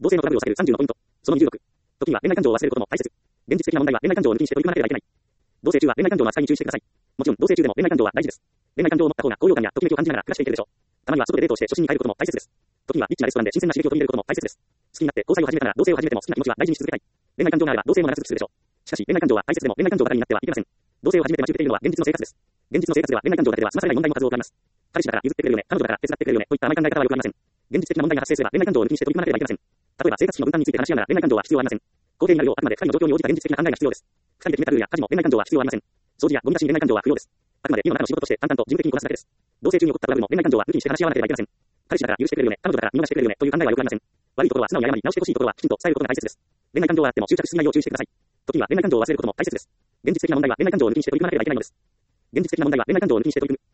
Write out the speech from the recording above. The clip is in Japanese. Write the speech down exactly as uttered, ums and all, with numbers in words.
同性のトラブルを避けるさんじゅうのポイント。そのにじゅうろく。時には恋愛感情を忘れることも大切。現実的な問題は恋愛感情を抜きにして取り組まなければいけない。同棲中は恋愛感情の扱いに注意してください。もちろん同棲中でも恋愛感情は大事です。恋愛感情を持った方が高揚感やときめきを感じながら暮らしていけるでしょう。たまには外でデートをして初心に帰ることも大切です。時にはリッチなレストランで新鮮な刺激を取り入れることも大切です。好きになって交際を始めたなら同棲を始めても好きな気持ちは大事にし続けたい。恋愛感情があれば同棲も長続きするでしょう。しかし恋愛感情は大切でも恋愛感情ばかりになってはいけません。同棲を始めて待ち受けているのは現実の生活です。現実の生活では恋愛感情だけでは済まされない問題も数多くあります。彼氏だから譲ってくれるよね、彼女だから手伝ってくれるよねといった甘い考え方はよくありません。現実的な問題が発生すれば恋愛感情を抜きにして取り組まなければいけません。例えば生活費の分担について話し合うなら恋愛感情は必要ありません。公平になるようあくまでふたりの状況に応じた現実的な考えが必要です。ふたりで決めたルールや家事も恋愛感情は必要ありません。掃除やゴミ出しに恋愛感情は不要です。あくまで家の中の仕事として淡々と事務的にこなすだけです。同棲中に起こったトラブルも恋愛感情は抜きにして話し合わなければいけません。彼氏だから許してくれるよね、彼女だから見逃してくれるよねという考えはよくありません。悪いところは素直に謝り直してほしいところはきちんと伝えることが大切です。恋愛感情はあっても執着しすぎないよう注意してください。時には恋愛感情を忘れることも大切です。現実的な問題は恋愛感情を抜きにして取り組まなければいけないのです。現実的な問題は恋愛感情を抜きにして取り組む。